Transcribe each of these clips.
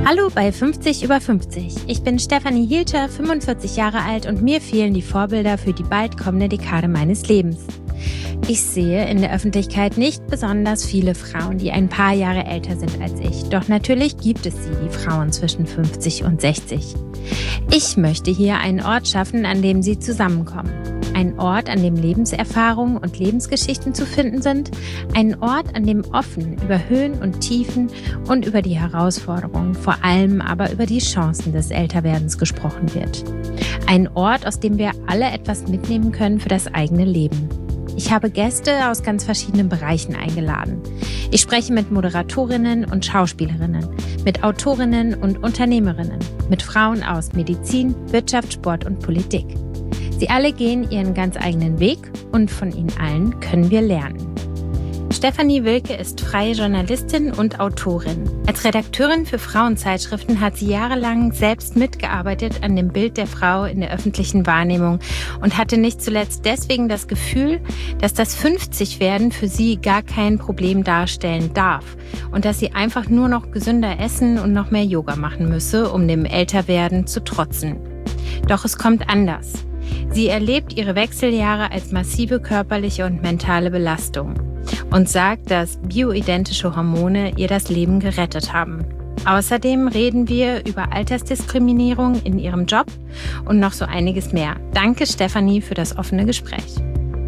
Hallo bei 50 über 50. Ich bin Stefanie Hielscher, 45 Jahre alt und mir fehlen die Vorbilder für die bald kommende Dekade meines Lebens. Ich sehe in der Öffentlichkeit nicht besonders viele Frauen, die ein paar Jahre älter sind als ich. Doch natürlich gibt es sie, die Frauen zwischen 50 und 60. Ich möchte hier einen Ort schaffen, an dem sie zusammenkommen. Ein Ort, an dem Lebenserfahrungen und Lebensgeschichten zu finden sind. Ein Ort, an dem offen über Höhen und Tiefen und über die Herausforderungen, vor allem aber über die Chancen des Älterwerdens gesprochen wird. Ein Ort, aus dem wir alle etwas mitnehmen können für das eigene Leben. Ich habe Gäste aus ganz verschiedenen Bereichen eingeladen. Ich spreche mit Moderatorinnen und Schauspielerinnen, mit Autorinnen und Unternehmerinnen, mit Frauen aus Medizin, Wirtschaft, Sport und Politik. Sie alle gehen ihren ganz eigenen Weg und von ihnen allen können wir lernen. Stefanie Wilke ist freie Journalistin und Autorin. Als Redakteurin für Frauenzeitschriften hat sie jahrelang selbst mitgearbeitet an dem Bild der Frau in der öffentlichen Wahrnehmung und hatte nicht zuletzt deswegen das Gefühl, dass das 50-Werden für sie gar kein Problem darstellen darf und dass sie einfach nur noch gesünder essen und noch mehr Yoga machen müsse, um dem Älterwerden zu trotzen. Doch es kommt anders. Sie erlebt ihre Wechseljahre als massive körperliche und mentale Belastung und sagt, dass bioidentische Hormone ihr das Leben gerettet haben. Außerdem reden wir über Altersdiskriminierung in ihrem Job und noch so einiges mehr. Danke, Stefanie, für das offene Gespräch.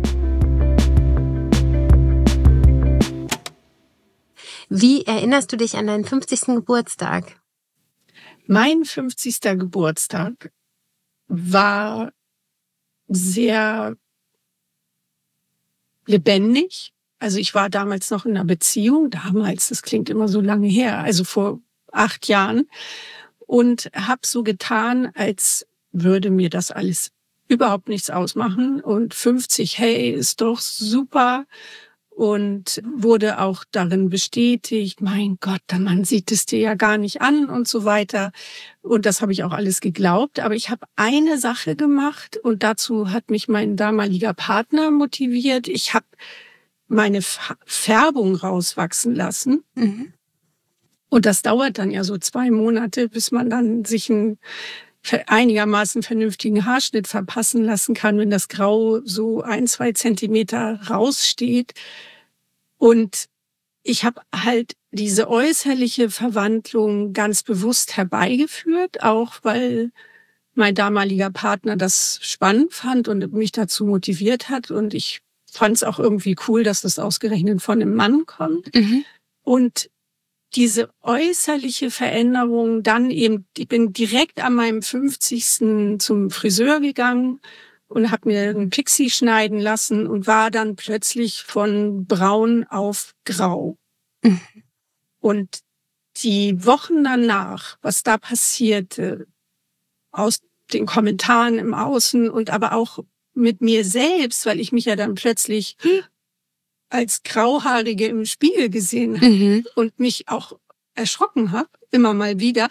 Wie erinnerst du dich an deinen 50. Geburtstag? Mein 50. Geburtstag war sehr lebendig. Also ich war damals noch in einer Beziehung, damals, das klingt immer so lange her, also vor 8 Jahren, und habe so getan, als würde mir das alles überhaupt nichts ausmachen. Und 50, hey, ist doch super. Und wurde auch darin bestätigt, mein Gott, der Mann sieht es dir ja gar nicht an und so weiter. Und das habe ich auch alles geglaubt. Aber ich habe eine Sache gemacht und dazu hat mich mein damaliger Partner motiviert. Ich habe meine Färbung rauswachsen lassen. Mhm. Und das dauert dann ja so 2 Monate, bis man dann sich einen einigermaßen vernünftigen Haarschnitt verpassen lassen kann, wenn das Grau so 1-2 Zentimeter raussteht. Und ich habe halt diese äußerliche Verwandlung ganz bewusst herbeigeführt, auch weil mein damaliger Partner das spannend fand und mich dazu motiviert hat. Und ich fand es auch irgendwie cool, dass das ausgerechnet von einem Mann kommt. Mhm. Und diese äußerliche Veränderung dann eben, ich bin direkt an meinem 50. zum Friseur gegangen und habe mir einen Pixie schneiden lassen und war dann plötzlich von braun auf grau. Mhm. Und die Wochen danach, was da passierte, aus den Kommentaren im Außen und aber auch mit mir selbst, weil ich mich ja dann plötzlich als Grauhaarige im Spiegel gesehen habe und mich auch erschrocken habe, immer mal wieder.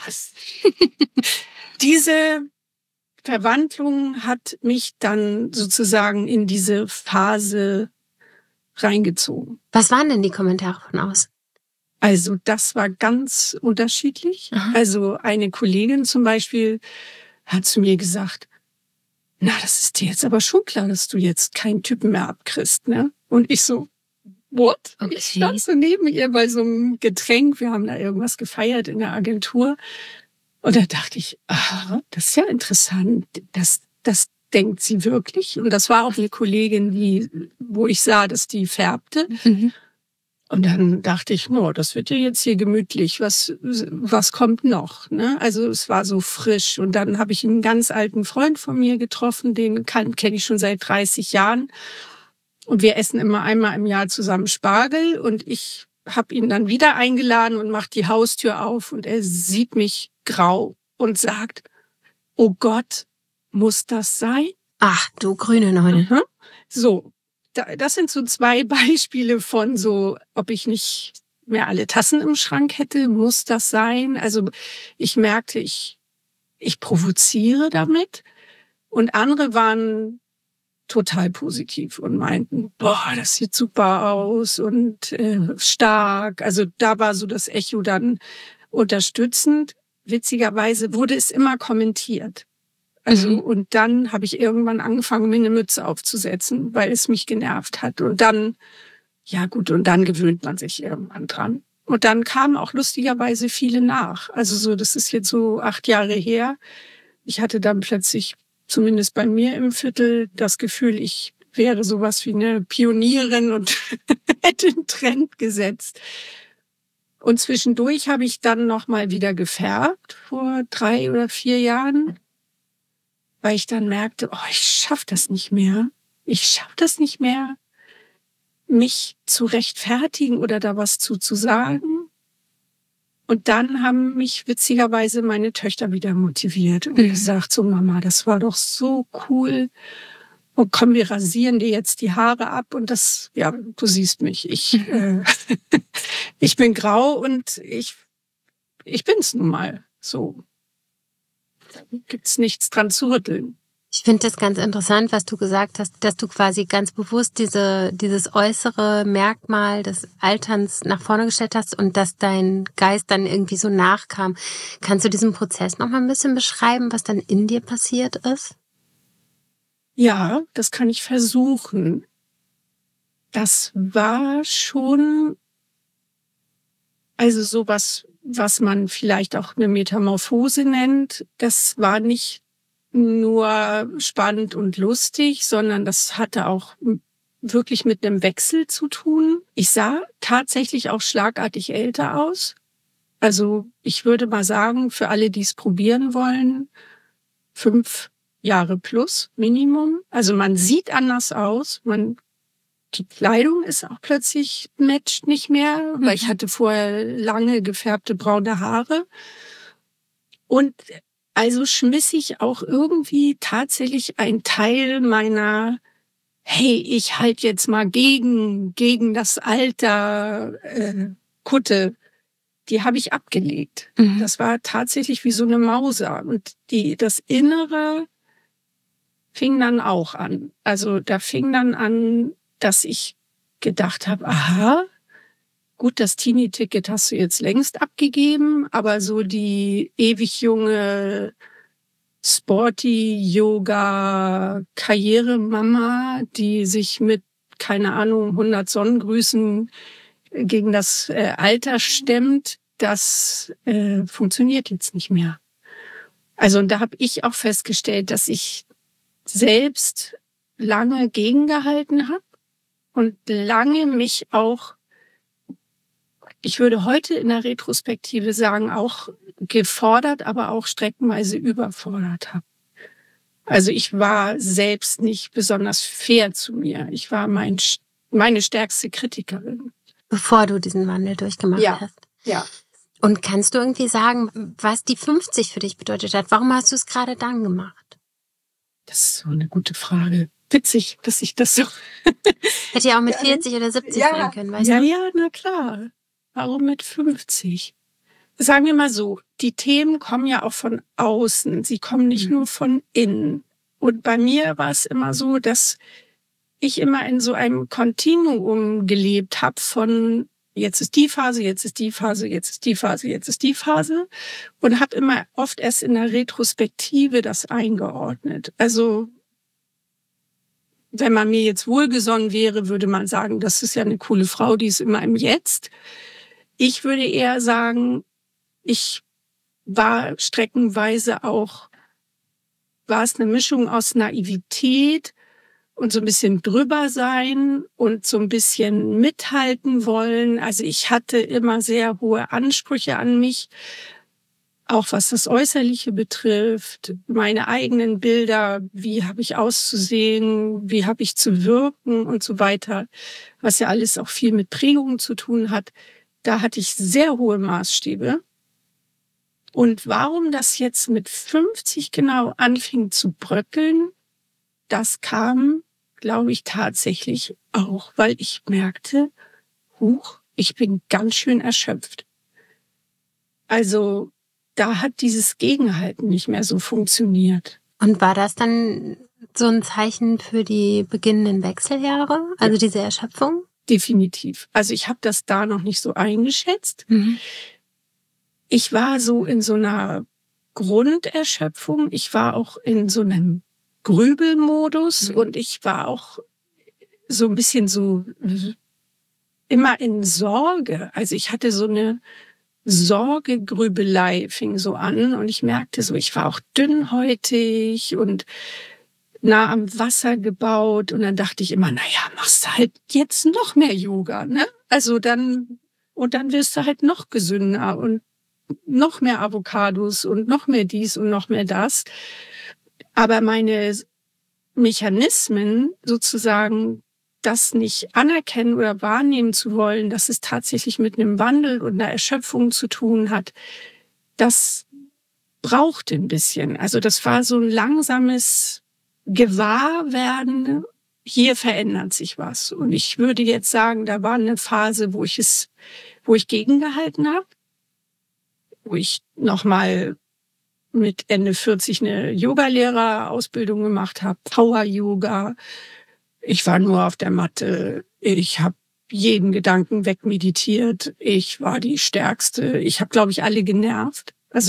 Diese Verwandlung hat mich dann sozusagen in diese Phase reingezogen. Was waren denn die Kommentare von außen? Also das war ganz unterschiedlich. Aha. Also eine Kollegin zum Beispiel hat zu mir gesagt, na, das ist dir jetzt aber schon klar, dass du jetzt keinen Typen mehr abkriegst, ne? Und ich so, what? Okay. Ich stand so neben ihr bei so einem Getränk. Wir haben da irgendwas gefeiert in der Agentur. Und da dachte ich, das ist ja interessant. Das denkt sie wirklich. Und das war auch eine Kollegin, wo ich sah, dass die färbte. Mhm. Und dann dachte ich, das wird ja jetzt hier gemütlich. Was kommt noch? Ne? Also es war so frisch. Und dann habe ich einen ganz alten Freund von mir getroffen, den kenne ich schon seit 30 Jahren. Und wir essen immer einmal im Jahr zusammen Spargel. Und ich habe ihn dann wieder eingeladen und macht die Haustür auf. Und er sieht mich grau und sagt, oh Gott, muss das sein? Ach, du grüne Neune. Mhm. So, das sind so 2 Beispiele von so, ob ich nicht mehr alle Tassen im Schrank hätte, muss das sein? Also ich merkte, ich provoziere damit. Und andere waren total positiv und meinten, das sieht super aus und stark. Also da war so das Echo dann unterstützend. witzigerweise wurde es immer kommentiert. Also, und dann habe ich irgendwann angefangen, mir eine Mütze aufzusetzen, weil es mich genervt hat. Und dann, ja gut, und dann gewöhnt man sich irgendwann dran. Und dann kamen auch lustigerweise viele nach. Also so, das ist jetzt so 8 Jahre her. Ich hatte dann plötzlich, zumindest bei mir im Viertel, das Gefühl, ich wäre sowas wie eine Pionierin und hätte einen Trend gesetzt. Und zwischendurch habe ich dann nochmal wieder gefärbt, vor 3 oder 4 Jahren, weil ich dann merkte, ich schaffe das nicht mehr. Ich schaffe das nicht mehr, mich zu rechtfertigen oder da was zu sagen. Und dann haben mich witzigerweise meine Töchter wieder motiviert und gesagt, so Mama, das war doch so cool. Und komm, wir rasieren dir jetzt die Haare ab. Und das, ja, du siehst mich. Ich bin grau und ich bin's nun mal so. Da gibt's nichts dran zu rütteln. Ich finde das ganz interessant, was du gesagt hast, dass du quasi ganz bewusst dieses äußere Merkmal des Alterns nach vorne gestellt hast und dass dein Geist dann irgendwie so nachkam. Kannst du diesen Prozess noch mal ein bisschen beschreiben, was dann in dir passiert ist? Ja, das kann ich versuchen. Das war schon, also sowas, was man vielleicht auch eine Metamorphose nennt. Das war nicht nur spannend und lustig, sondern das hatte auch wirklich mit einem Wechsel zu tun. Ich sah tatsächlich auch schlagartig älter aus. Also ich würde mal sagen, für alle, die es probieren wollen, 5 Jahre plus Minimum. Also man sieht anders aus. Die Kleidung ist auch plötzlich matcht nicht mehr, weil ich hatte vorher lange gefärbte braune Haare. Und also schmiss ich auch irgendwie tatsächlich ein Teil meiner, hey, ich halt jetzt mal gegen das Alter Kutte, die habe ich abgelegt. Das war tatsächlich wie so eine Mauser. Und das Innere fing dann auch an. Also da fing dann an, dass ich gedacht habe, aha, gut, das Teenie-Ticket hast du jetzt längst abgegeben, aber so die ewig junge Sporty-Yoga-Karrieremama, die sich mit, keine Ahnung, 100 Sonnengrüßen gegen das Alter stemmt, das funktioniert jetzt nicht mehr. Also und da habe ich auch festgestellt, dass ich selbst lange gegengehalten habe und lange mich auch, ich würde heute in der Retrospektive sagen, auch gefordert, aber auch streckenweise überfordert habe. Also ich war selbst nicht besonders fair zu mir. Ich war meine stärkste Kritikerin. Bevor du diesen Wandel durchgemacht hast. Ja. Und kannst du irgendwie sagen, was die 50 für dich bedeutet hat? Warum hast du es gerade dann gemacht? Das ist so eine gute Frage. Witzig, dass ich das so... Hätte ja auch mit 40 oder 70 sein können, weißt du? Ja, na klar. Warum mit 50? Sagen wir mal so, die Themen kommen ja auch von außen. Sie kommen nicht nur von innen. Und bei mir war es immer so, dass ich immer in so einem Kontinuum gelebt habe von jetzt ist die Phase, jetzt ist die Phase, jetzt ist die Phase, jetzt ist die Phase und habe immer oft erst in der Retrospektive das eingeordnet. Also wenn man mir jetzt wohlgesonnen wäre, würde man sagen, das ist ja eine coole Frau, die ist immer im Jetzt. Ich würde eher sagen, ich war streckenweise auch, war es eine Mischung aus Naivität und so ein bisschen drüber sein und so ein bisschen mithalten wollen. Also ich hatte immer sehr hohe Ansprüche an mich, auch was das Äußerliche betrifft, meine eigenen Bilder, wie habe ich auszusehen, wie habe ich zu wirken und so weiter, was ja alles auch viel mit Prägungen zu tun hat. Da hatte ich sehr hohe Maßstäbe. Und warum das jetzt mit 50 genau anfing zu bröckeln, das kam, glaube ich, tatsächlich auch, weil ich merkte, ich bin ganz schön erschöpft. Also da hat dieses Gegenhalten nicht mehr so funktioniert. Und war das dann so ein Zeichen für die beginnenden Wechseljahre, also diese Erschöpfung? Definitiv. Also ich habe das da noch nicht so eingeschätzt. ich war so in so einer Grunderschöpfung. Ich war auch in so einem Grübelmodus und ich war auch so ein bisschen so immer in Sorge. Also ich hatte so eine Sorgegrübelei, fing so an und ich merkte so, ich war auch dünnhäutig und nah am Wasser gebaut und dann dachte ich immer, naja, machst du halt jetzt noch mehr Yoga, ne? Also dann wirst du halt noch gesünder und noch mehr Avocados und noch mehr dies und noch mehr das. Aber meine Mechanismen sozusagen, das nicht anerkennen oder wahrnehmen zu wollen, dass es tatsächlich mit einem Wandel und einer Erschöpfung zu tun hat, das brauchte ein bisschen. Also das war so ein langsames Gewahrwerden, hier verändert sich was. Und ich würde jetzt sagen, da war eine Phase, wo ich gegengehalten habe, wo ich nochmal mit Ende 40 eine Yogalehrerausbildung gemacht habe, Power-Yoga. Ich war nur auf der Matte. Ich habe jeden Gedanken wegmeditiert. Ich war die Stärkste. Ich habe, glaube ich, alle genervt. Also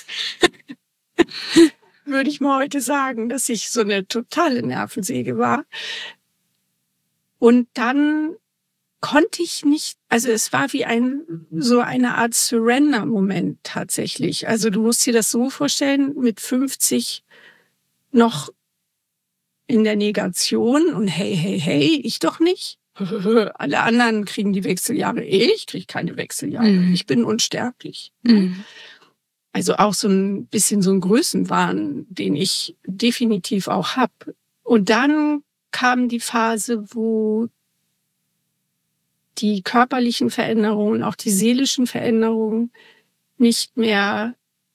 würde ich mal heute sagen, dass ich so eine totale Nervensäge war. Und dann konnte ich nicht, also es war wie so eine Art Surrender-Moment tatsächlich. Also du musst dir das so vorstellen, mit 50 noch in der Negation und hey, ich doch nicht. Alle anderen kriegen die Wechseljahre, ich kriege keine Wechseljahre. Ich bin unsterblich. Also auch so ein bisschen so ein Größenwahn, den ich definitiv auch hab. Und dann kam die Phase, wo die körperlichen Veränderungen, auch die seelischen Veränderungen nicht mehr,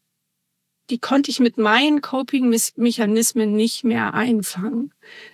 die konnte ich mit meinen Coping-Mechanismen nicht mehr einfangen.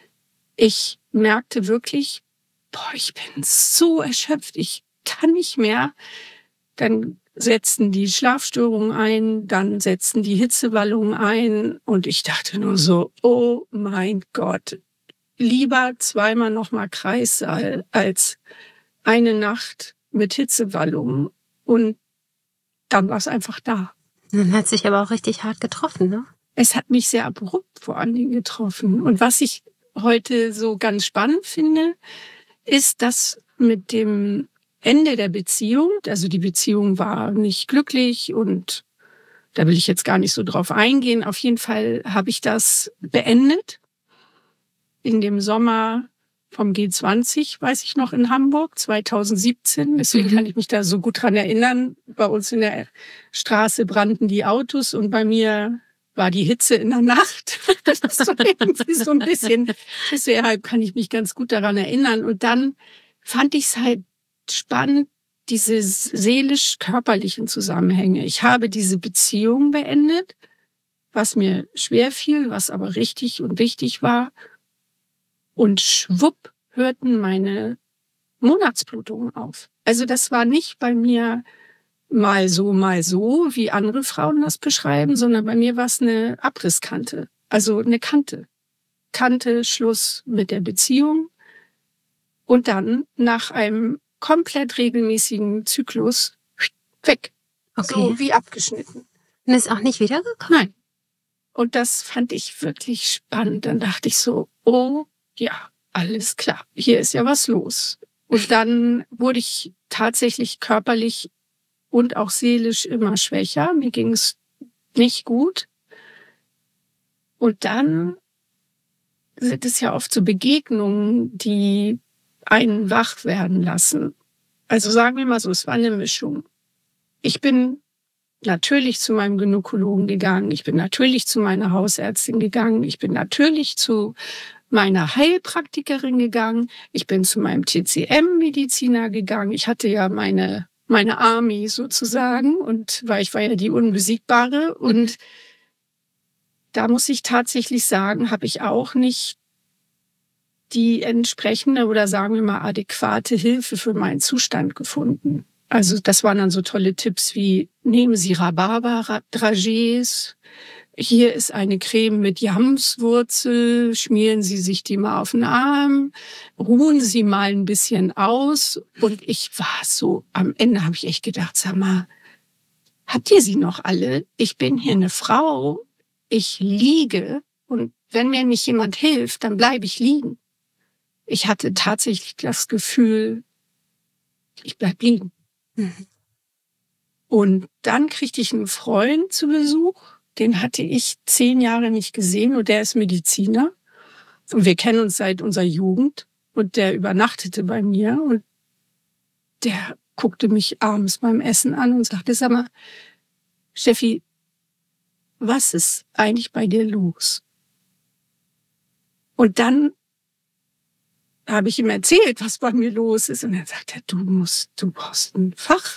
Ich merkte wirklich, ich bin so erschöpft, ich kann nicht mehr. Dann setzten die Schlafstörungen ein, dann setzten die Hitzewallungen ein und ich dachte nur so, oh mein Gott, lieber zweimal nochmal Kreissaal als eine Nacht mit Hitzewallungen. Und dann war es einfach da. Dann hat sich aber auch richtig hart getroffen, ne? Es hat mich sehr abrupt vor allen Dingen getroffen. Und was ich heute so ganz spannend finde, ist, dass mit dem Ende der Beziehung, also die Beziehung war nicht glücklich und da will ich jetzt gar nicht so drauf eingehen. Auf jeden Fall habe ich das beendet. In dem Sommer vom G20, weiß ich noch, in Hamburg, 2017. Deswegen kann ich mich da so gut dran erinnern. Bei uns in der Straße brannten die Autos und bei mir war die Hitze in der Nacht. Das ist so irgendwie so ein bisschen, deshalb kann ich mich ganz gut daran erinnern. Und dann fand ich es halt spannend, diese seelisch-körperlichen Zusammenhänge. Ich habe diese Beziehung beendet, was mir schwer fiel, was aber richtig und wichtig war. Und schwupp hörten meine Monatsblutungen auf. Also das war nicht bei mir mal so, wie andere Frauen das beschreiben, sondern bei mir war es eine Abrisskante. Also eine Kante. Kante, Schluss mit der Beziehung. Und dann nach einem komplett regelmäßigen Zyklus weg. Okay. So wie abgeschnitten. Und ist auch nicht wiedergekommen? Nein. Und das fand ich wirklich spannend. Dann dachte ich so, oh ja, alles klar, hier ist ja was los. Und dann wurde ich tatsächlich körperlich und auch seelisch immer schwächer. Mir ging es nicht gut. Und dann sind es ja oft so Begegnungen, die einen wach werden lassen. Also sagen wir mal so, es war eine Mischung. Ich bin natürlich zu meinem Gynäkologen gegangen. Ich bin natürlich zu meiner Hausärztin gegangen. Ich bin natürlich zu meiner Heilpraktikerin gegangen. Ich bin zu meinem TCM-Mediziner gegangen. Ich hatte ja meine Army sozusagen und ich war ja die Unbesiegbare. Und da muss ich tatsächlich sagen, habe ich auch nicht die entsprechende oder sagen wir mal adäquate Hilfe für meinen Zustand gefunden. Also das waren dann so tolle Tipps wie, nehmen Sie Rhabarber-Dragés, hier ist eine Creme mit Jamswurzel, schmieren Sie sich die mal auf den Arm, ruhen Sie mal ein bisschen aus. Und ich war so, am Ende habe ich echt gedacht, sag mal, habt ihr sie noch alle? Ich bin hier eine Frau, ich liege und wenn mir nicht jemand hilft, dann bleibe ich liegen. Ich hatte tatsächlich das Gefühl, ich bleib liegen. Mhm. Und dann kriegte ich einen Freund zu Besuch, den hatte ich 10 Jahre nicht gesehen und der ist Mediziner. Und wir kennen uns seit unserer Jugend und der übernachtete bei mir und der guckte mich abends beim Essen an und sagte, sag mal, Steffi, was ist eigentlich bei dir los? Und dann habe ich ihm erzählt, was bei mir los ist. Und er sagte, du brauchst einen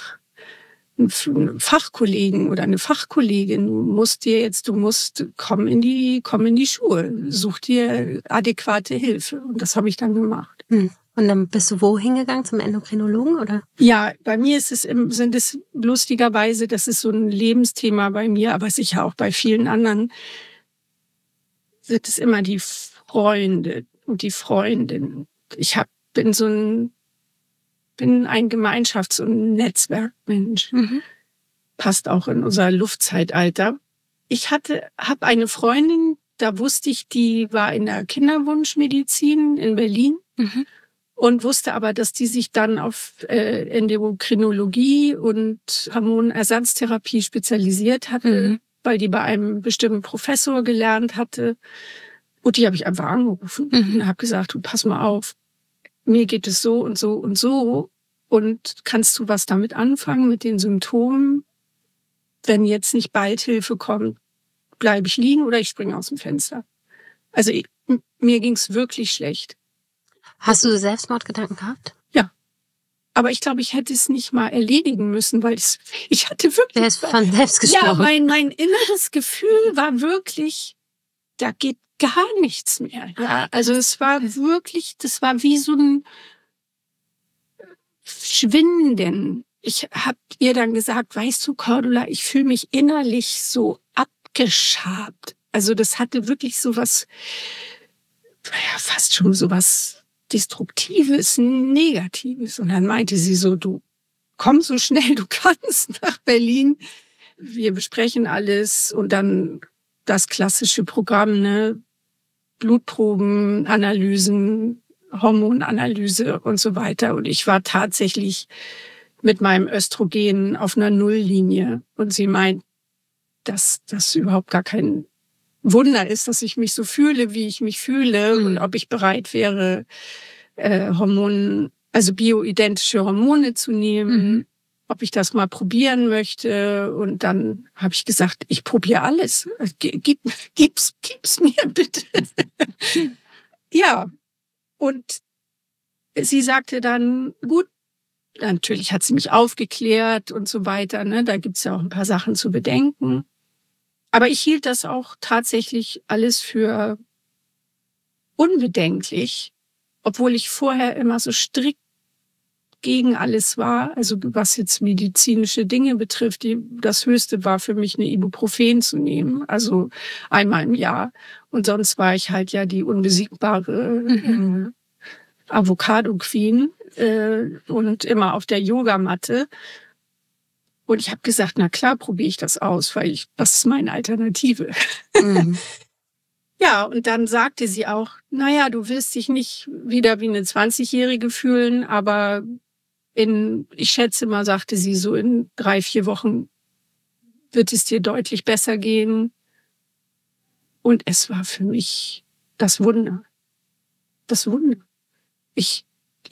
Fachkollegen oder eine Fachkollegin. Du musst kommen in die Schuhe. Such dir adäquate Hilfe. Und das habe ich dann gemacht. Und dann bist du wo hingegangen? Zum Endokrinologen, oder? Ja, bei mir sind es lustigerweise, das ist so ein Lebensthema bei mir, aber sicher auch bei vielen anderen, sind es immer die Freunde und die Freundinnen. Ich bin ein Gemeinschafts- und Netzwerkmensch. Mhm. Passt auch in unser Luftzeitalter. Ich habe eine Freundin, da wusste ich, die war in der Kinderwunschmedizin in Berlin. Mhm. Und wusste aber, dass die sich dann auf Endokrinologie und Hormonersatztherapie spezialisiert hatte, weil die bei einem bestimmten Professor gelernt hatte. Und die habe ich einfach angerufen und habe gesagt, du, pass mal auf, mir geht es so und so und so. Und kannst du was damit anfangen, mit den Symptomen? Wenn jetzt nicht bald Hilfe kommt, bleibe ich liegen oder ich springe aus dem Fenster. Also mir ging's wirklich schlecht. Hast du Selbstmordgedanken gehabt? Ja. Aber ich glaube, ich hätte es nicht mal erledigen müssen, weil ich hatte wirklich... Der ist von selbst gesprochen. Ja, mein inneres Gefühl war wirklich, da geht gar nichts mehr. Ja, also es war wirklich, das war wie so ein Schwinden. Ich habe ihr dann gesagt, weißt du, Cordula, ich fühle mich innerlich so abgeschabt. Also das hatte wirklich so was, ja, fast schon so was Destruktives, Negatives. Und dann meinte sie so, du komm so schnell du kannst nach Berlin. Wir besprechen alles und dann das klassische Programm, ne? Blutproben, Analysen, Hormonanalyse und so weiter. Und ich war tatsächlich mit meinem Östrogen auf einer Nulllinie. Und sie meint, dass das überhaupt gar kein Wunder ist, dass ich mich so fühle, wie ich mich fühle und ob ich bereit wäre, also bioidentische Hormone zu nehmen, ob ich das mal probieren möchte. Und dann habe ich gesagt, ich probiere alles. Gib's mir bitte. Ja. Und sie sagte dann, gut, natürlich hat sie mich aufgeklärt und so weiter. Ne? Da gibt's ja auch ein paar Sachen zu bedenken. Aber ich hielt das auch tatsächlich alles für unbedenklich, obwohl ich vorher immer so strikt gegen alles war. Also was jetzt medizinische Dinge betrifft, das Höchste war für mich, eine Ibuprofen zu nehmen, also einmal im Jahr. Und sonst war ich halt ja die unbesiegbare Avocado-Queen und immer auf der Yogamatte. Und ich habe gesagt, na klar, probiere ich das aus, was ist meine Alternative? Ja, und dann sagte sie auch, naja, du wirst dich nicht wieder wie eine 20-Jährige fühlen, aber ich schätze mal, sagte sie, so in 3-4 Wochen wird es dir deutlich besser gehen. Und es war für mich das Wunder. Das Wunder. Ich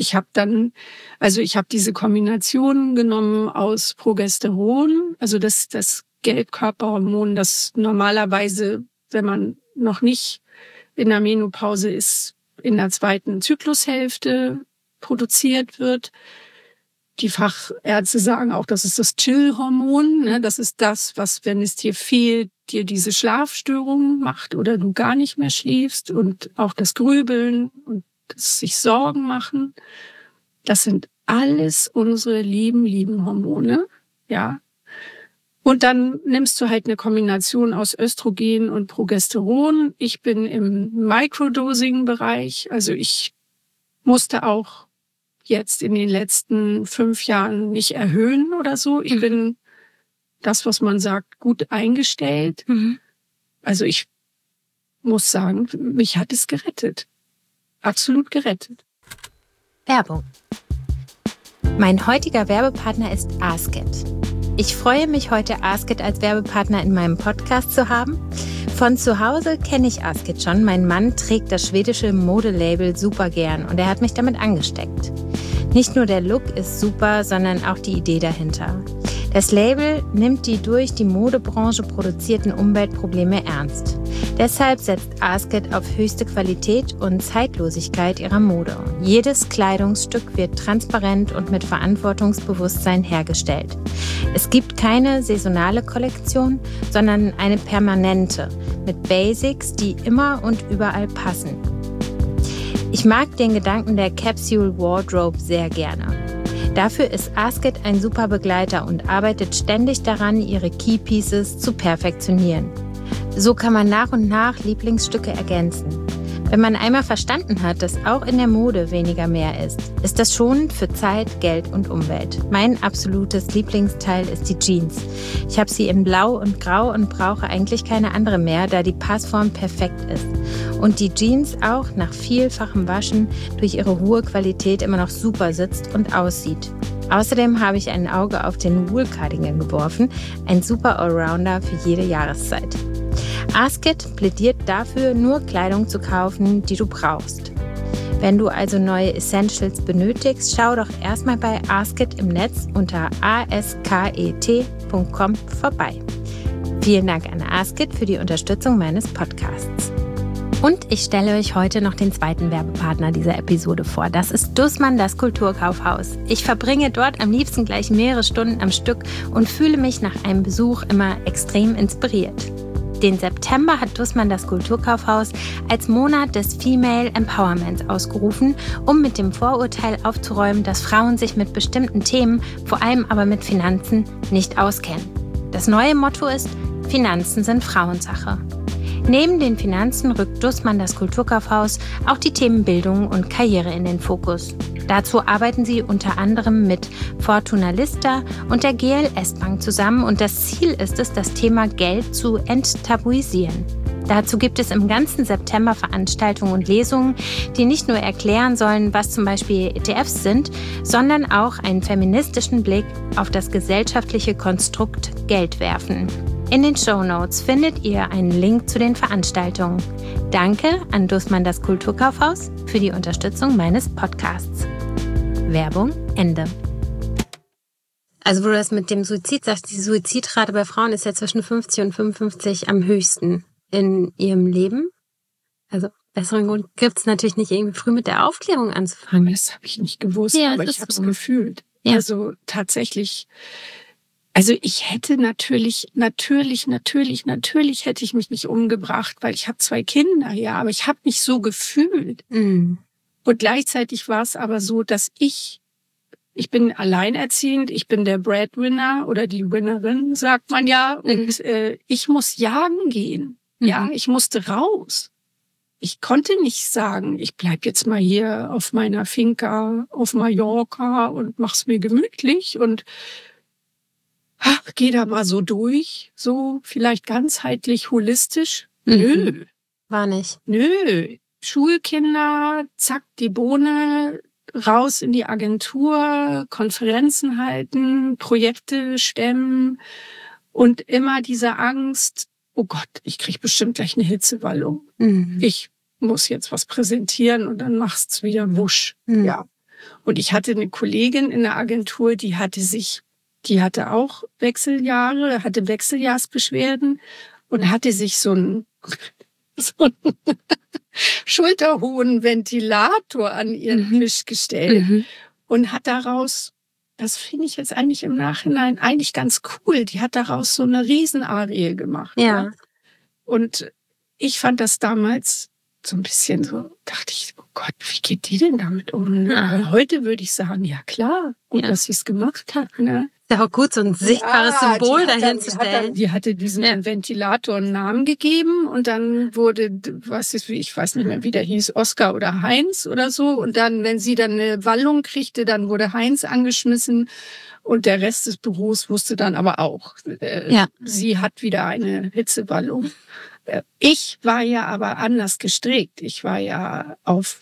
habe diese Kombination genommen aus Progesteron, also das Gelbkörperhormon, das normalerweise, wenn man noch nicht in der Menopause ist, in der 2. Zyklushälfte produziert wird. Die Fachärzte sagen auch, das ist das Chill-Hormon, ne? Das ist das, was, wenn es dir fehlt, dir diese Schlafstörungen macht oder du gar nicht mehr schläfst, und auch das Grübeln und das sich Sorgen machen. Das sind alles unsere lieben Hormone, ja. Und dann nimmst du halt eine Kombination aus Östrogen und Progesteron. Ich bin im Microdosing-Bereich, also ich musste auch jetzt in den letzten 5 Jahren nicht erhöhen oder so. Ich bin das, was man sagt, gut eingestellt. Also ich muss sagen, mich hat es gerettet. Absolut gerettet. Werbung. Mein heutiger Werbepartner ist Askit. Ich freue mich heute, Askit als Werbepartner in meinem Podcast zu haben. Von zu Hause kenne ich Askit schon. Mein Mann trägt das schwedische Modelabel super gern und er hat mich damit angesteckt. Nicht nur der Look ist super, sondern auch die Idee dahinter. Das Label nimmt die durch die Modebranche produzierten Umweltprobleme ernst. Deshalb setzt Askit auf höchste Qualität und Zeitlosigkeit ihrer Mode. Jedes Kleidungsstück wird transparent und mit Verantwortungsbewusstsein hergestellt. Es gibt keine saisonale Kollektion, sondern eine permanente mit Basics, die immer und überall passen. Ich mag den Gedanken der Capsule Wardrobe sehr gerne. Dafür ist Askit ein super Begleiter und arbeitet ständig daran, ihre Key Pieces zu perfektionieren. So kann man nach und nach Lieblingsstücke ergänzen. Wenn man einmal verstanden hat, dass auch in der Mode weniger mehr ist, ist das schonend für Zeit, Geld und Umwelt. Mein absolutes Lieblingsteil ist die Jeans. Ich habe sie in Blau und Grau und brauche eigentlich keine andere mehr, da die Passform perfekt ist. Und die Jeans auch nach vielfachem Waschen durch ihre hohe Qualität immer noch super sitzt und aussieht. Außerdem habe ich ein Auge auf den Wool Cardigan geworfen, ein super Allrounder für jede Jahreszeit. Askit plädiert dafür, nur Kleidung zu kaufen, die du brauchst. Wenn du also neue Essentials benötigst, schau doch erstmal bei Askit im Netz unter asket.com vorbei. Vielen Dank an Askit für die Unterstützung meines Podcasts. Und ich stelle euch heute noch den zweiten Werbepartner dieser Episode vor. Das ist Dussmann, das Kulturkaufhaus. Ich verbringe dort am liebsten gleich mehrere Stunden am Stück und fühle mich nach einem Besuch immer extrem inspiriert. Den September hat Dussmann, das Kulturkaufhaus, als Monat des Female Empowerments ausgerufen, um mit dem Vorurteil aufzuräumen, dass Frauen sich mit bestimmten Themen, vor allem aber mit Finanzen, nicht auskennen. Das neue Motto ist: Finanzen sind Frauensache. Neben den Finanzen rückt Dussmann, das Kulturkaufhaus, auch die Themen Bildung und Karriere in den Fokus. Dazu arbeiten sie unter anderem mit Fortuna Lista und der GLS Bank zusammen und das Ziel ist es, das Thema Geld zu enttabuisieren. Dazu gibt es im ganzen September Veranstaltungen und Lesungen, die nicht nur erklären sollen, was zum Beispiel ETFs sind, sondern auch einen feministischen Blick auf das gesellschaftliche Konstrukt Geld werfen. In den Shownotes findet ihr einen Link zu den Veranstaltungen. Danke an Dussmann, das Kulturkaufhaus, für die Unterstützung meines Podcasts. Werbung Ende. Also wo du das mit dem Suizid sagst, die Suizidrate bei Frauen ist ja zwischen 50 und 55 am höchsten in ihrem Leben. Also besseren Grund gibt es natürlich nicht, irgendwie früh mit der Aufklärung anzufangen. Das habe ich nicht gewusst, ja, aber ich habe es so gefühlt. Ja. Also tatsächlich, also ich hätte natürlich hätte ich mich nicht umgebracht, weil ich habe 2 Kinder, ja, aber ich habe mich so gefühlt. Mhm. Und gleichzeitig war es aber so, dass ich bin alleinerziehend, ich bin der Breadwinner oder die Winnerin, sagt man ja, und ich muss jagen gehen. Ja, ich musste raus. Ich konnte nicht sagen, ich bleib jetzt mal hier auf meiner Finca auf Mallorca und mach's mir gemütlich und geh da mal so durch, so vielleicht ganzheitlich, holistisch. Nö. War nicht. Nö. Schulkinder, zack, die Bohne, raus in die Agentur, Konferenzen halten, Projekte stemmen und immer diese Angst, oh Gott, ich krieg bestimmt gleich eine Hitzewallung. Ich muss jetzt was präsentieren und dann machst's wieder wusch. Ja. Und ich hatte eine Kollegin in der Agentur, die hatte auch Wechseljahre, hatte Wechseljahrsbeschwerden und hatte sich so einen schulterhohen Ventilator an ihren Tisch gestellt und hat daraus, das finde ich jetzt eigentlich im Nachhinein eigentlich ganz cool, die hat daraus so eine Riesenarie gemacht. Ja. Und ich fand das damals so ein bisschen so, dachte ich, oh Gott, wie geht die denn damit um? Ne? Heute würde ich sagen, ja klar, gut, dass sie es gemacht hat. Ne? Ist auch gut, so ein sichtbares Symbol dahin zu stellen. Die hatte diesen Ventilator einen Namen gegeben und dann wurde, ich weiß nicht mehr, wie der hieß, Oskar oder Heinz oder so. Und dann, wenn sie dann eine Wallung kriegte, dann wurde Heinz angeschmissen und der Rest des Büros wusste dann aber auch, sie hat wieder eine Hitzewallung. Ich war ja aber anders gestrickt. Ich war ja auf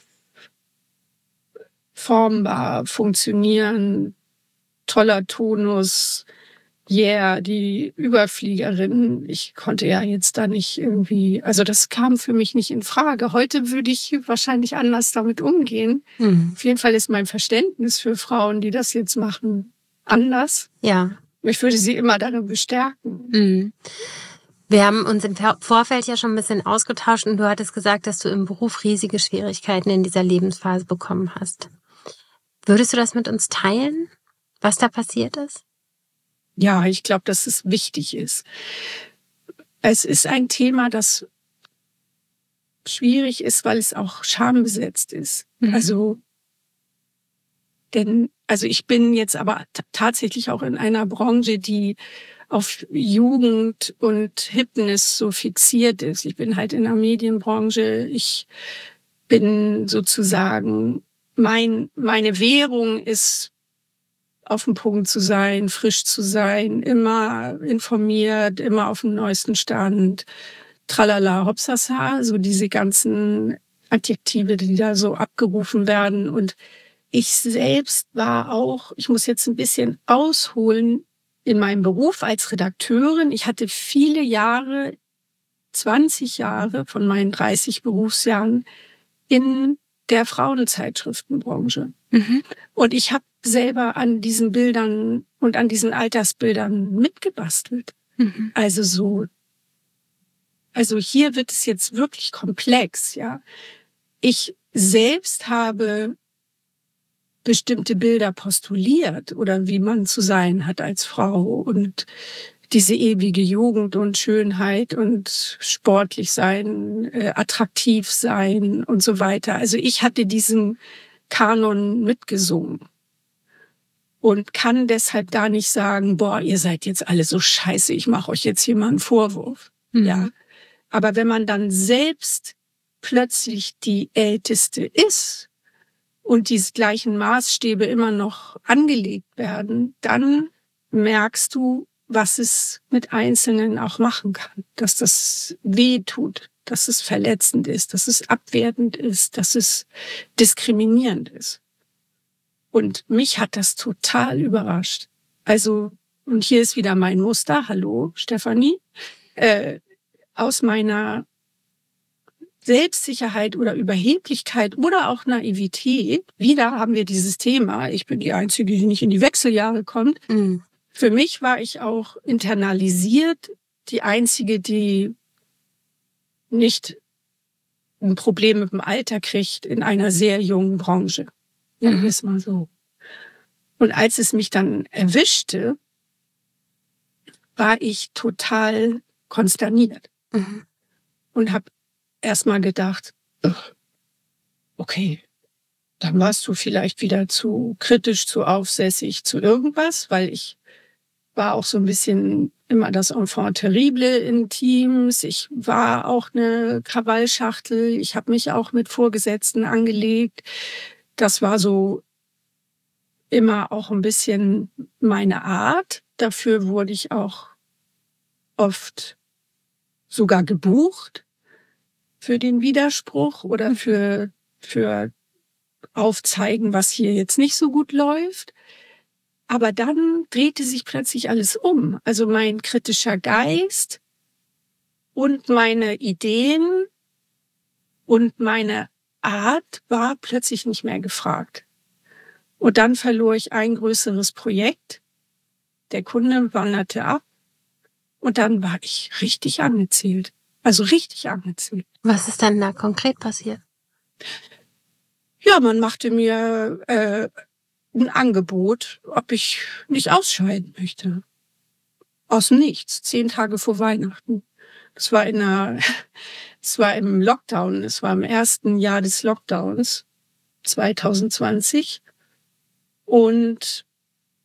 formbar, funktionieren, toller Tonus, die Überfliegerin. Ich konnte ja jetzt da nicht irgendwie, also das kam für mich nicht in Frage. Heute würde ich wahrscheinlich anders damit umgehen. Auf jeden Fall ist mein Verständnis für Frauen, die das jetzt machen, anders. Ja. Ich würde sie immer darin bestärken. Wir haben uns im Vorfeld ja schon ein bisschen ausgetauscht und du hattest gesagt, dass du im Beruf riesige Schwierigkeiten in dieser Lebensphase bekommen hast. Würdest du das mit uns teilen, was da passiert ist? Ja, ich glaube, dass es wichtig ist. Es ist ein Thema, das schwierig ist, weil es auch schambesetzt ist. Also ich bin jetzt aber tatsächlich auch in einer Branche, die auf Jugend und Hipness so fixiert ist. Ich bin halt in der Medienbranche. Ich bin sozusagen, meine Währung ist, auf dem Punkt zu sein, frisch zu sein, immer informiert, immer auf dem neuesten Stand, tralala, hopsasa, so diese ganzen Adjektive, die da so abgerufen werden. Und ich selbst war auch, ich muss jetzt ein bisschen ausholen, in meinem Beruf als Redakteurin. Ich hatte viele Jahre, 20 Jahre von meinen 30 Berufsjahren in der Frauenzeitschriftenbranche. Und ich habe selber an diesen Bildern und an diesen Altersbildern mitgebastelt. Also hier wird es jetzt wirklich komplex, ja. Ich selbst habe bestimmte Bilder postuliert oder wie man zu sein hat als Frau und diese ewige Jugend und Schönheit und sportlich sein, attraktiv sein und so weiter. Also ich hatte diesen Kanon mitgesungen und kann deshalb gar nicht sagen, boah, ihr seid jetzt alle so scheiße, ich mache euch jetzt hier mal einen Vorwurf. Ja. Aber wenn man dann selbst plötzlich die Älteste ist und diese gleichen Maßstäbe immer noch angelegt werden, dann merkst du, was es mit Einzelnen auch machen kann. Dass das weh tut, dass es verletzend ist, dass es abwertend ist, dass es diskriminierend ist. Und mich hat das total überrascht. Also, und hier ist wieder mein Muster. Hallo, Stefanie. Aus meiner Selbstsicherheit oder Überheblichkeit oder auch Naivität, wieder haben wir dieses Thema, ich bin die Einzige, die nicht in die Wechseljahre kommt. Für mich war ich auch internalisiert, die Einzige, die nicht ein Problem mit dem Alter kriegt in einer sehr jungen Branche. Ja, ist mal so. Und als es mich dann erwischte, war ich total konsterniert und habe erstmal gedacht, okay, dann warst du vielleicht wieder zu kritisch, zu aufsässig, zu irgendwas, weil ich war auch so ein bisschen immer das Enfant terrible in Teams. Ich war auch eine Krawallschachtel. Ich habe mich auch mit Vorgesetzten angelegt. Das war so immer auch ein bisschen meine Art. Dafür wurde ich auch oft sogar gebucht für den Widerspruch oder für aufzeigen, was hier jetzt nicht so gut läuft. Aber dann drehte sich plötzlich alles um. Also mein kritischer Geist und meine Ideen und meine Art war plötzlich nicht mehr gefragt. Und dann verlor ich ein größeres Projekt. Der Kunde wanderte ab. Und dann war ich richtig angezählt. Also richtig angezählt. Was ist denn da konkret passiert? Ja, man machte mir ein Angebot, ob ich nicht ausscheiden möchte. Aus dem Nichts, 10 Tage vor Weihnachten. Es war im Lockdown, es war im ersten Jahr des Lockdowns 2020. Und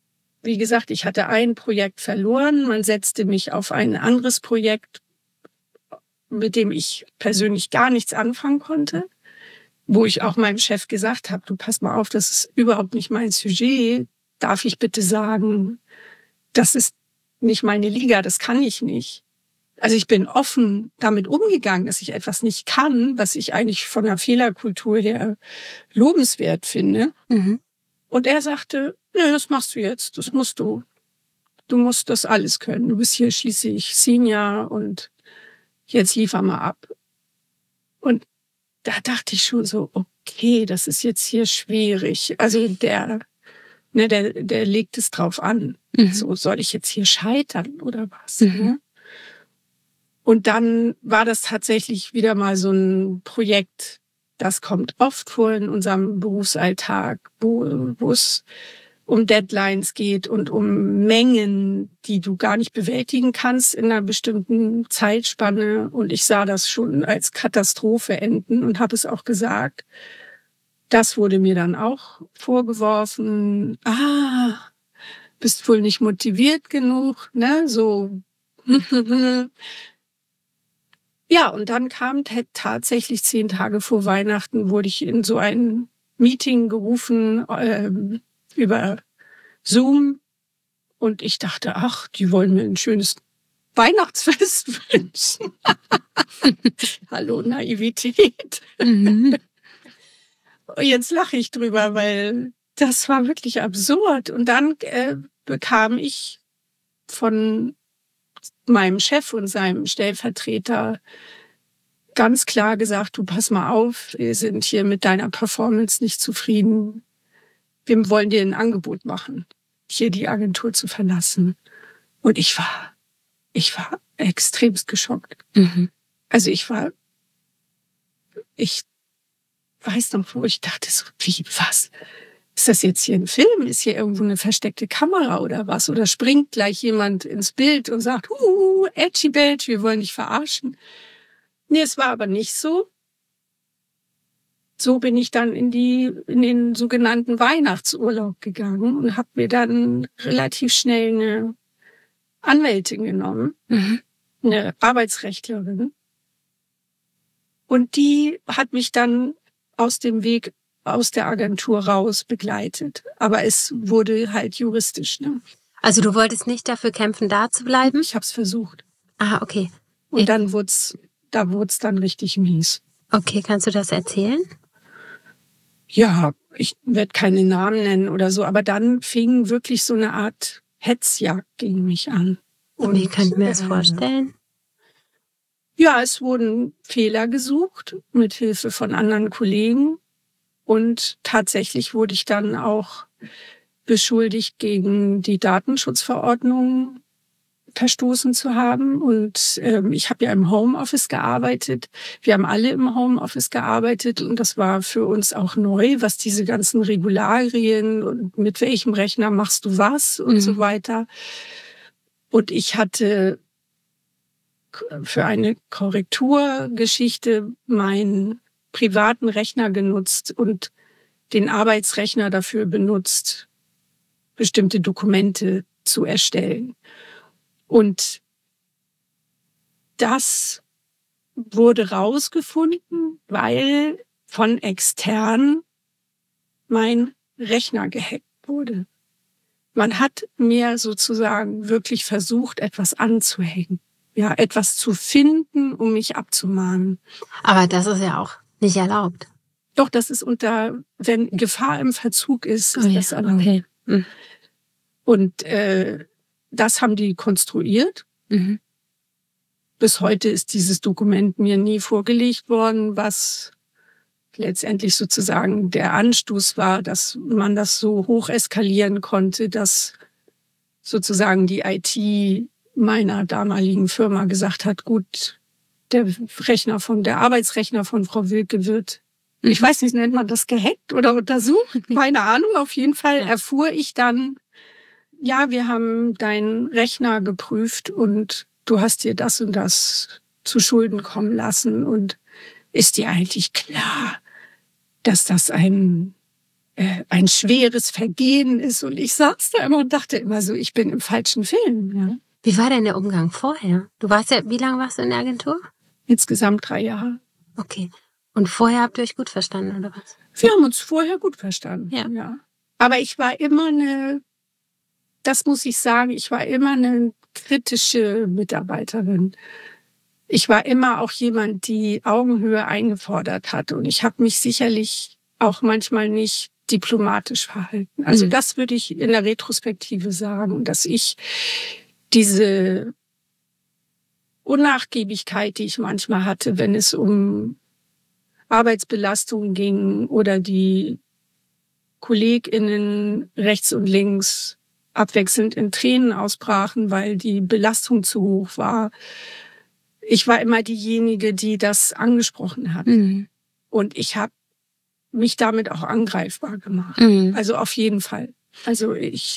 wie gesagt, ich hatte ein Projekt verloren. Man setzte mich auf ein anderes Projekt, mit dem ich persönlich gar nichts anfangen konnte, wo ich auch meinem Chef gesagt habe, du pass mal auf, das ist überhaupt nicht mein Sujet. Darf ich bitte sagen, das ist nicht meine Liga, das kann ich nicht. Also ich bin offen damit umgegangen, dass ich etwas nicht kann, was ich eigentlich von der Fehlerkultur her lobenswert finde. Mhm. Und er sagte, nö, das machst du jetzt, das musst du. Du musst das alles können. Du bist hier schließlich Senior und jetzt liefer mal ab. Und da dachte ich schon so, okay, das ist jetzt hier schwierig. Also der legt es drauf an. Mhm. So, soll ich jetzt hier scheitern oder was? Mhm. Ne? Und dann war das tatsächlich wieder mal so ein Projekt, das kommt oft vor in unserem Berufsalltag, wo es um Deadlines geht und um Mengen, die du gar nicht bewältigen kannst in einer bestimmten Zeitspanne. Und ich sah das schon als Katastrophe enden und habe es auch gesagt. Das wurde mir dann auch vorgeworfen. Bist wohl nicht motiviert genug, ne? So. Ja, und dann kam tatsächlich 10 Tage vor Weihnachten, wurde ich in so ein Meeting gerufen über Zoom. Und ich dachte, ach, die wollen mir ein schönes Weihnachtsfest wünschen. Hallo, Naivität. Mhm. Jetzt lache ich drüber, weil das war wirklich absurd. Und dann bekam ich von meinem Chef und seinem Stellvertreter ganz klar gesagt, du pass mal auf, wir sind hier mit deiner Performance nicht zufrieden. Wir wollen dir ein Angebot machen, hier die Agentur zu verlassen. Und ich war extremst geschockt. Mhm. Also ich weiß noch, wo ich dachte, so, wie, was? Ist das jetzt hier ein Film? Ist hier irgendwo eine versteckte Kamera oder was? Oder springt gleich jemand ins Bild und sagt, Edgy Badge, wir wollen dich verarschen? Nee, es war aber nicht so. So bin ich dann in den sogenannten Weihnachtsurlaub gegangen und habe mir dann relativ schnell eine Anwältin genommen, eine Arbeitsrechtlerin. Und die hat mich dann aus dem Weg aus der Agentur raus begleitet. Aber es wurde halt juristisch. Ne? Also du wolltest nicht dafür kämpfen, da zu bleiben? Ich habe es versucht. Ah, okay. Und dann wurd's dann richtig mies. Okay, kannst du das erzählen? Ja, ich werde keine Namen nennen oder so, aber dann fing wirklich so eine Art Hetzjagd gegen mich an. Und wie kann ich mir das vorstellen? Ja, es wurden Fehler gesucht mit Hilfe von anderen Kollegen. Und tatsächlich wurde ich dann auch beschuldigt, gegen die Datenschutzverordnung verstoßen zu haben. Und ich habe ja im Homeoffice gearbeitet. Wir haben alle im Homeoffice gearbeitet. Und das war für uns auch neu, was diese ganzen Regularien und mit welchem Rechner machst du was und so weiter. Und ich hatte für eine Korrekturgeschichte meinen privaten Rechner genutzt und den Arbeitsrechner dafür benutzt, bestimmte Dokumente zu erstellen. Und das wurde rausgefunden, weil von extern mein Rechner gehackt wurde. Man hat mir sozusagen wirklich versucht, etwas anzuhängen. Ja, etwas zu finden, um mich abzumahnen. Aber das ist ja auch nicht erlaubt. Doch, das ist wenn Gefahr im Verzug ist, ist das erlaubt. Okay. Und das haben die konstruiert. Bis heute ist dieses Dokument mir nie vorgelegt worden, was letztendlich sozusagen der Anstoß war, dass man das so hoch eskalieren konnte, dass sozusagen die IT meiner damaligen Firma gesagt hat, gut, der Arbeitsrechner von Frau Wilke wird, ich weiß nicht, nennt man das gehackt oder untersucht? Keine Ahnung, auf jeden Fall erfuhr ich dann, ja, wir haben deinen Rechner geprüft und du hast dir das und das zu Schulden kommen lassen und ist dir eigentlich klar, dass das ein ein schweres Vergehen ist. Und ich saß da immer und dachte immer so, ich bin im falschen Film. Ja. Wie war denn der Umgang vorher? Wie lange warst du in der Agentur? Insgesamt 3 Jahre. Okay. Und vorher habt ihr euch gut verstanden, oder was? Wir haben uns vorher gut verstanden, ja. Aber ich war immer das muss ich sagen, ich war immer eine kritische Mitarbeiterin. Ich war immer auch jemand, die Augenhöhe eingefordert hat. Und ich habe mich sicherlich auch manchmal nicht diplomatisch verhalten. Also das würde ich in der Retrospektive sagen, dass ich diese Unnachgiebigkeit, die ich manchmal hatte, wenn es um Arbeitsbelastung ging oder die KollegInnen rechts und links abwechselnd in Tränen ausbrachen, weil die Belastung zu hoch war. Ich war immer diejenige, die das angesprochen hat. Und ich habe mich damit auch angreifbar gemacht. Also auf jeden Fall. Also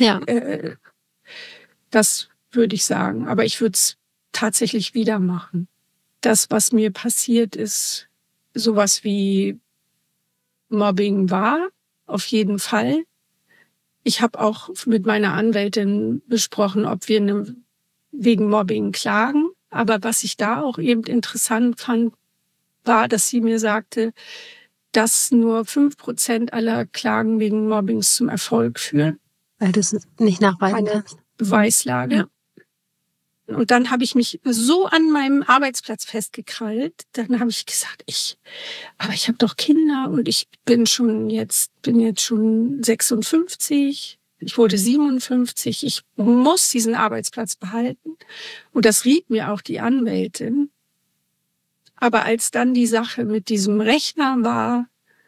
das würde ich sagen. Aber ich würde es tatsächlich wieder machen. Das, was mir passiert ist, sowas wie Mobbing war, auf jeden Fall. Ich habe auch mit meiner Anwältin besprochen, ob wir wegen Mobbing klagen. Aber was ich da auch eben interessant fand, war, dass sie mir sagte, dass nur 5% aller Klagen wegen Mobbings zum Erfolg führen. Weil du es nicht nachweisen kannst. Beweislage. Ja. Und dann habe ich mich so an meinem Arbeitsplatz festgekrallt. Dann habe ich gesagt, aber ich habe doch Kinder und ich bin jetzt schon 56. Ich wurde 57. Ich muss diesen Arbeitsplatz behalten. Und das riet mir auch die Anwältin. Aber als dann die Sache mit diesem Rechner war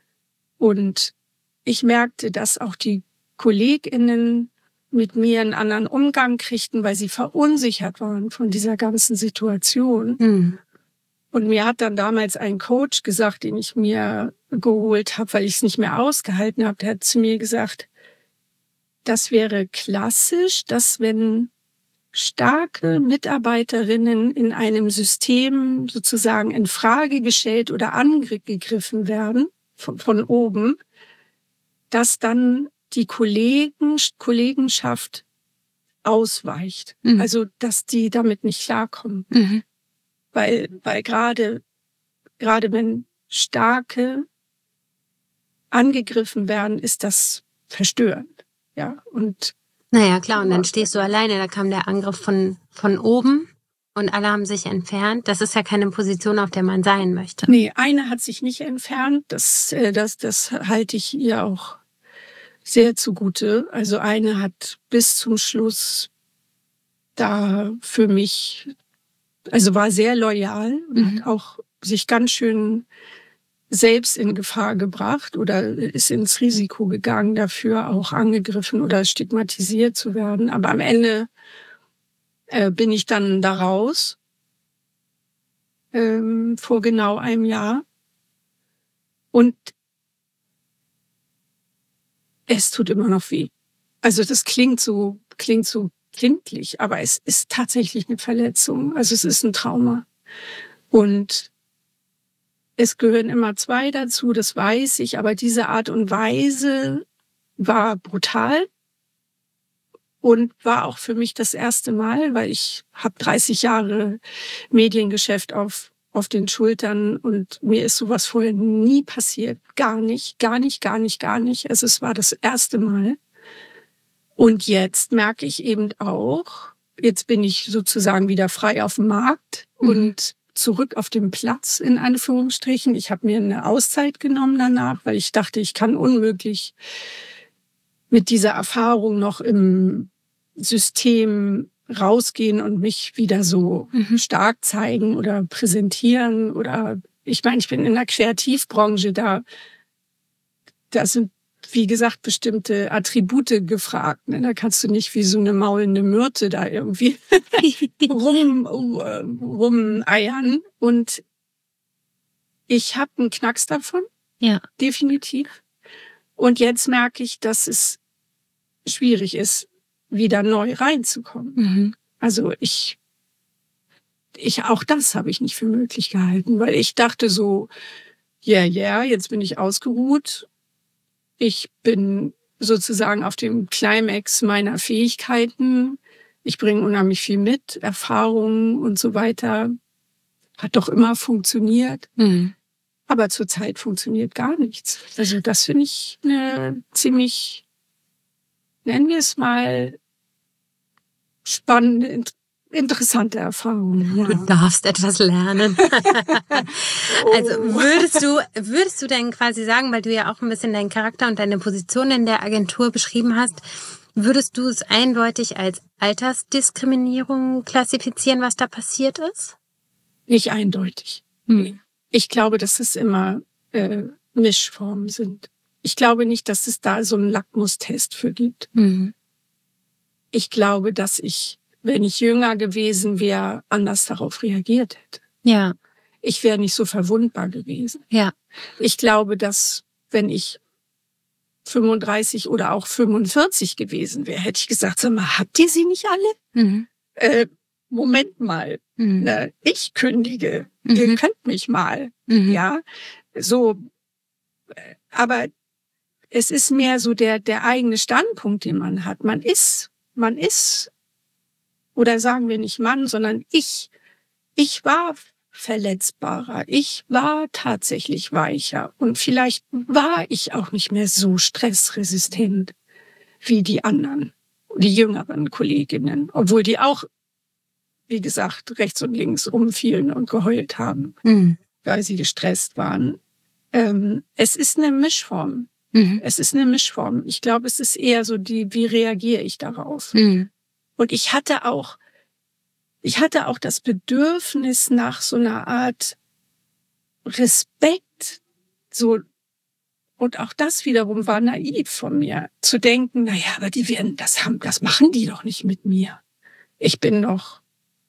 und ich merkte, dass auch die KollegInnen mit mir einen anderen Umgang kriegten, weil sie verunsichert waren von dieser ganzen Situation. Und mir hat dann damals ein Coach gesagt, den ich mir geholt habe, weil ich es nicht mehr ausgehalten habe, der hat zu mir gesagt, das wäre klassisch, dass wenn starke Mitarbeiterinnen in einem System sozusagen in Frage gestellt oder angegriffen werden von oben, dass dann die Kollegenschaft ausweicht. Also, dass die damit nicht klarkommen. Weil gerade wenn Starke angegriffen werden, ist das verstörend. Ja, und naja, klar, und dann stehst du alleine, da kam der Angriff von oben und alle haben sich entfernt. Das ist ja keine Position, auf der man sein möchte. Nee, eine hat sich nicht entfernt. Das halte ich ihr auch sehr zugute. Also eine hat bis zum Schluss da für mich, also war sehr loyal und hat auch sich ganz schön selbst in Gefahr gebracht oder ist ins Risiko gegangen, dafür auch angegriffen oder stigmatisiert zu werden. Aber am Ende bin ich dann da raus, vor genau einem Jahr. Und es tut immer noch weh. Also das klingt so kindlich, aber es ist tatsächlich eine Verletzung. Also es ist ein Trauma. Und es gehören immer 2 dazu, das weiß ich, aber diese Art und Weise war brutal und war auch für mich das erste Mal, weil ich habe 30 Jahre Mediengeschäft auf den Schultern und mir ist sowas vorher nie passiert. Gar nicht. Also es war das erste Mal. Und jetzt merke ich eben auch, jetzt bin ich sozusagen wieder frei auf dem Markt und zurück auf dem Platz, in Anführungsstrichen. Ich habe mir eine Auszeit genommen danach, weil ich dachte, ich kann unmöglich mit dieser Erfahrung noch im System rausgehen und mich wieder so stark zeigen oder präsentieren. Oder ich meine, ich bin in der Kreativbranche, da sind, wie gesagt, bestimmte Attribute gefragt. Ne? Da kannst du nicht wie so eine maulende Myrte da irgendwie rumeiern. Und ich habe einen Knacks davon, ja, definitiv. Und jetzt merke ich, dass es schwierig ist, wieder neu reinzukommen. Also auch das habe ich nicht für möglich gehalten, weil ich dachte so, jetzt bin ich ausgeruht. Ich bin sozusagen auf dem Climax meiner Fähigkeiten. Ich bringe unheimlich viel mit, Erfahrungen und so weiter. Hat doch immer funktioniert. Mhm. Aber zurzeit funktioniert gar nichts. Also das finde ich eine ziemlich, nennen wir es mal, spannende, interessante Erfahrung. Ja. Du darfst etwas lernen. Also würdest du denn quasi sagen, weil du ja auch ein bisschen deinen Charakter und deine Position in der Agentur beschrieben hast, würdest du es eindeutig als Altersdiskriminierung klassifizieren, was da passiert ist? Nicht eindeutig. Ich glaube, dass es immer Mischformen sind. Ich glaube nicht, dass es da so einen Lackmustest für gibt. Mhm. Ich glaube, dass ich, wenn ich jünger gewesen wäre, anders darauf reagiert hätte. Ja. Ich wäre nicht so verwundbar gewesen. Ja. Ich glaube, dass wenn ich 35 oder auch 45 gewesen wäre, hätte ich gesagt, sag mal, habt ihr sie nicht alle? Mhm. Moment mal, Mhm. ich kündige, ihr könnt mich mal. Mhm. Ja, so, aber es ist mehr so der eigene Standpunkt, den man hat. Man ist, oder sagen wir nicht Mann, sondern ich war verletzbarer. Ich war tatsächlich weicher. Und vielleicht war ich auch nicht mehr so stressresistent wie die anderen, die jüngeren Kolleginnen. Obwohl die auch, wie gesagt, rechts und links umfielen und geheult haben, weil sie gestresst waren. Es ist eine Mischform. Es ist eine Mischform. Ich glaube, es ist eher so wie reagiere ich darauf? Und ich hatte auch das Bedürfnis nach so einer Art Respekt, so, und auch das wiederum war naiv von mir, zu denken, naja, aber die werden das machen die doch nicht mit mir. Ich bin doch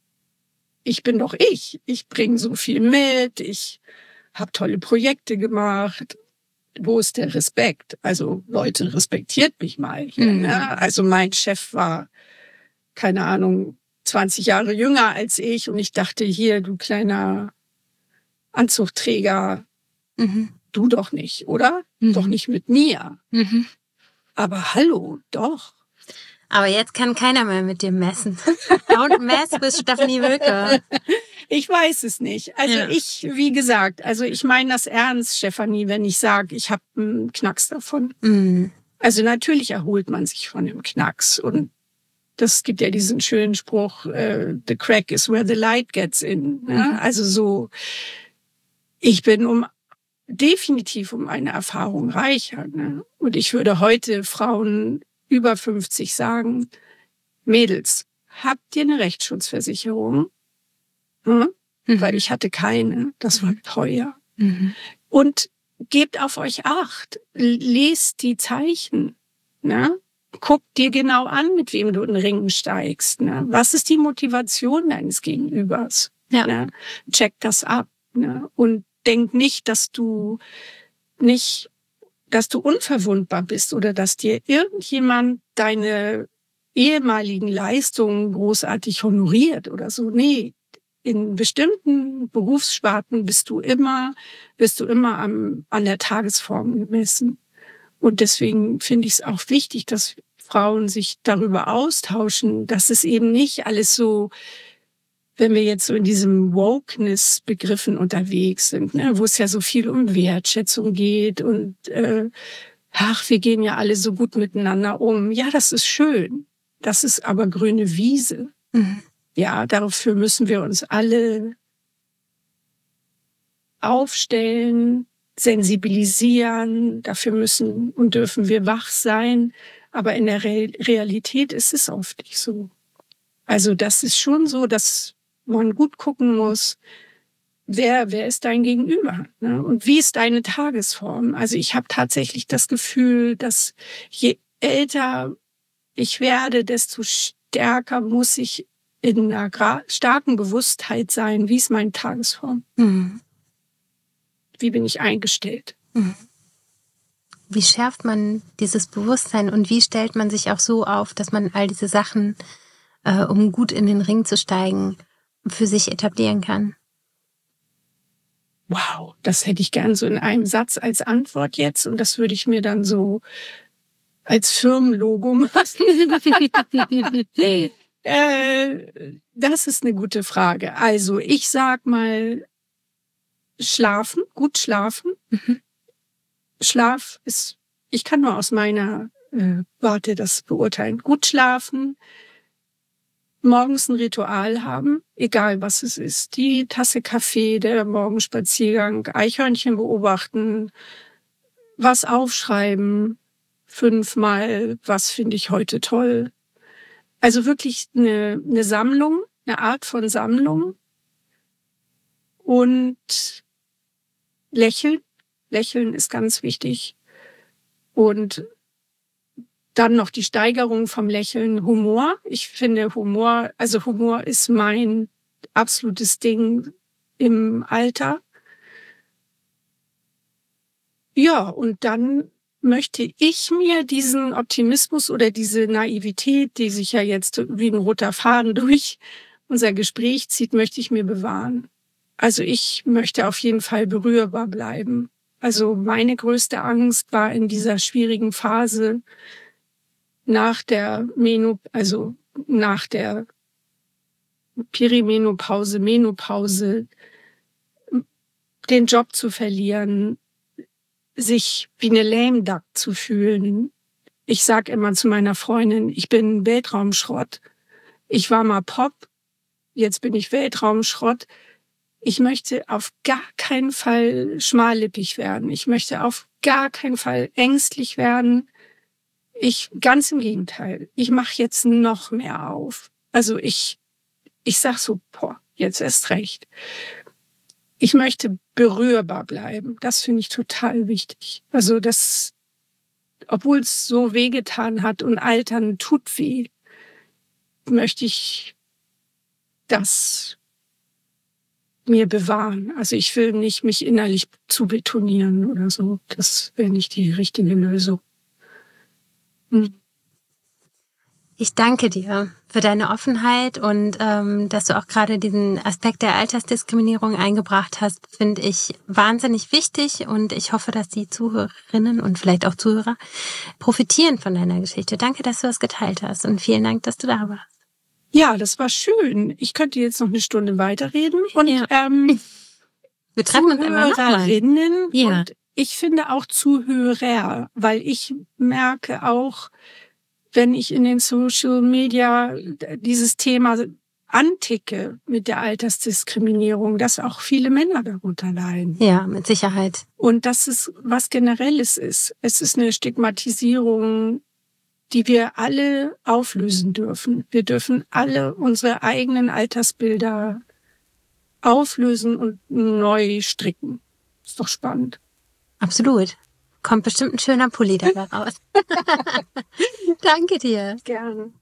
ich. Ich bringe so viel mit, ich habe tolle Projekte gemacht. Wo ist der Respekt? Also Leute, respektiert mich mal hier. Ne? Also mein Chef war, keine Ahnung, 20 Jahre jünger als ich und ich dachte, hier, du kleiner Anzugträger, du doch nicht, oder? Doch nicht mit mir. Aber hallo, doch. Aber jetzt kann keiner mehr mit dir messen. Don't mess with Stefanie Wilke. Ich weiß es nicht. Also wie gesagt, ich meine das ernst, Stefanie, wenn ich sage, ich habe einen Knacks davon. Also natürlich erholt man sich von dem Knacks. Und das gibt ja diesen schönen Spruch, the crack is where the light gets in. Ja? Also so, ich bin definitiv um eine Erfahrung reicher. Ne? Und ich würde heute Frauen über 50 sagen, Mädels, habt ihr eine Rechtsschutzversicherung? Weil ich hatte keine, das war teuer. Und gebt auf euch Acht, lest die Zeichen, ne? Guck dir genau an, mit wem du in den Ring steigst. Ne? Was ist die Motivation deines Gegenübers? Ja. Ne? Check das ab. Ne? Und denk nicht, dass du unverwundbar bist oder dass dir irgendjemand deine ehemaligen Leistungen großartig honoriert oder so. Nee, in bestimmten Berufssparten bist du immer an der Tagesform gemessen. Und deswegen finde ich es auch wichtig, dass Frauen sich darüber austauschen, dass es eben nicht alles so, wenn wir jetzt so in diesem Wokeness-Begriffen unterwegs sind, ne, wo es ja so viel um Wertschätzung geht und wir gehen ja alle so gut miteinander um. Ja, das ist schön. Das ist aber grüne Wiese. Ja, dafür müssen wir uns alle aufstellen, sensibilisieren. Dafür müssen und dürfen wir wach sein. Aber in der Realität ist es oft nicht so. Also das ist schon so, dass man gut gucken muss, wer ist dein Gegenüber, ne? Und wie ist deine Tagesform? Also ich habe tatsächlich das Gefühl, dass je älter ich werde, desto stärker muss ich in einer starken Bewusstheit sein, wie ist meine Tagesform? Wie bin ich eingestellt? Wie schärft man dieses Bewusstsein und wie stellt man sich auch so auf, dass man all diese Sachen, um gut in den Ring zu steigen, für sich etablieren kann? wow, das hätte ich gern so in einem Satz als Antwort jetzt und das würde ich mir dann so als Firmenlogo machen. Das ist eine gute Frage. Also ich sag mal schlafen, gut schlafen. Schlaf ist, ich kann nur aus meiner Warte das beurteilen. Gut schlafen, morgens ein Ritual haben, egal was es ist. Die Tasse Kaffee, der Morgenspaziergang, Eichhörnchen beobachten, was aufschreiben, 5-mal, was finde ich heute toll. Also wirklich eine Sammlung, eine Art von Sammlung. Und lächeln. Lächeln ist ganz wichtig. Und dann noch die Steigerung vom Lächeln, Humor. Ich finde Humor ist mein absolutes Ding im Alter. Ja, und dann möchte ich mir diesen Optimismus oder diese Naivität, die sich ja jetzt wie ein roter Faden durch unser Gespräch zieht, möchte ich mir bewahren. Also ich möchte auf jeden Fall berührbar bleiben. Also meine größte Angst war in dieser schwierigen Phase nach der Perimenopause, Menopause, den Job zu verlieren, sich wie eine Lame Duck zu fühlen. Ich sag immer zu meiner Freundin, ich bin Weltraumschrott. Ich war mal Pop, jetzt bin ich Weltraumschrott. Ich möchte auf gar keinen Fall schmallippig werden. Ich möchte auf gar keinen Fall ängstlich werden. Ganz im Gegenteil. Ich mache jetzt noch mehr auf. Also ich sag so, jetzt erst recht. Ich möchte berührbar bleiben. Das finde ich total wichtig. Also das, obwohl es so wehgetan hat und Altern tut weh, möchte ich das mir bewahren. Also ich will nicht mich innerlich zu betonieren oder so. Das wäre nicht die richtige Lösung. Ich danke dir für deine Offenheit und dass du auch gerade diesen Aspekt der Altersdiskriminierung eingebracht hast, finde ich wahnsinnig wichtig und ich hoffe, dass die Zuhörerinnen und vielleicht auch Zuhörer profitieren von deiner Geschichte. Danke, dass du das geteilt hast und vielen Dank, dass du da warst. Ja, das war schön. Ich könnte jetzt noch eine Stunde weiterreden und wir treffen uns immer noch mal. Zuhörerinnen und ich finde auch Zuhörer, weil ich merke auch, wenn ich in den Social Media dieses Thema anticke mit der Altersdiskriminierung, dass auch viele Männer darunter leiden. Ja, mit Sicherheit. Und dass es was Generelles ist. Es ist eine Stigmatisierung, die wir alle auflösen dürfen. Wir dürfen alle unsere eigenen Altersbilder auflösen und neu stricken. Ist doch spannend. Absolut. Kommt bestimmt ein schöner Pulli dabei raus. Danke dir. Gerne.